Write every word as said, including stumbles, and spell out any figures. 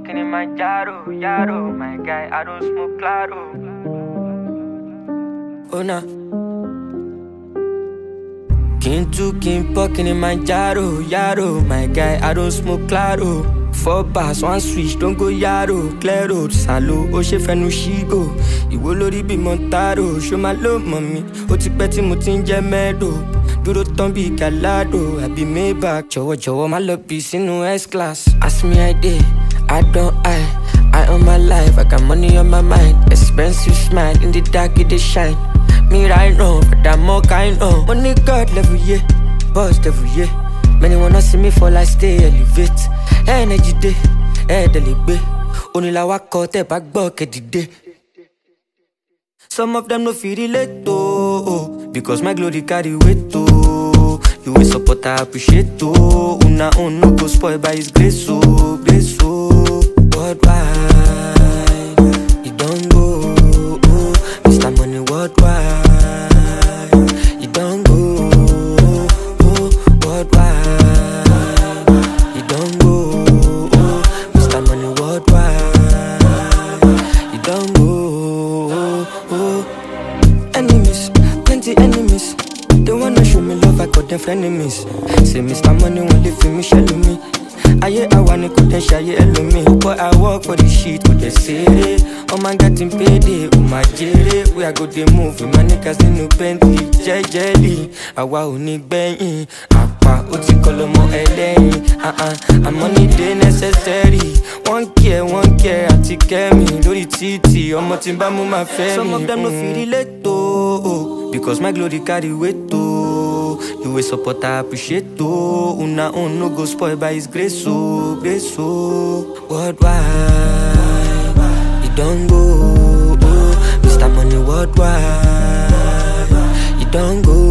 fucking in my yaro, yaro. My guy, I don't smoke claro. Oh nah. King to king fucking in my yaro, yaro. My guy, I don't smoke claro. Four bars, one switch, don't go yaro. Clear road, salo, o she fenu shigo. Iwo lori bi montaro, show my love mommy. O ti pẹ́ tí mo ti ń jẹ mẹ́dò. Dúró tán bí galado, I be Maybach. Jọ̀wọ́ jọ̀wọ́ má lọ bí sínú S-class. Ask me I did, I don't I. I own my life, I got money on my mind. Expensive smile, in the dark it dey shine. Me right now, but I'm more kind of. Money God level, yeah. Boss level, yeah. Many wanna see me fall, I stay elevate. Energy day, eh, delibe. Only la wako te back bucket day. Some of them no feel relate to, because my glory carry weight to. You will support, I appreciate to. Una un no go spoiled by his grace, so grace, so worldwide. You don't go, Mister Money worldwide. You don't go, worldwide. You don't go, Mister Money worldwide. You don't go. Enemies, plenty enemies. They wanna show me love, I got them frenemies. Say Mister Money won't live for me, shelly me. Aye, I wanna go then shy, hello me. But I work for the shit, what they say. Oh my God, in payday, oh my jelly. We are go they move, my niggas in no Bentley, jelly. I want only bang, apa, uti kolomo eleni. Uh uh, I'm money day necessary. One care, one care, I take care me. Lori titi, omo timba mu my family. Some of them no feel relate to, because my glory carry weight to. You will support, I appreciate to. Una un no go spoiled by his grace, so grace, so worldwide. You don't go, Mister Money worldwide. You don't go.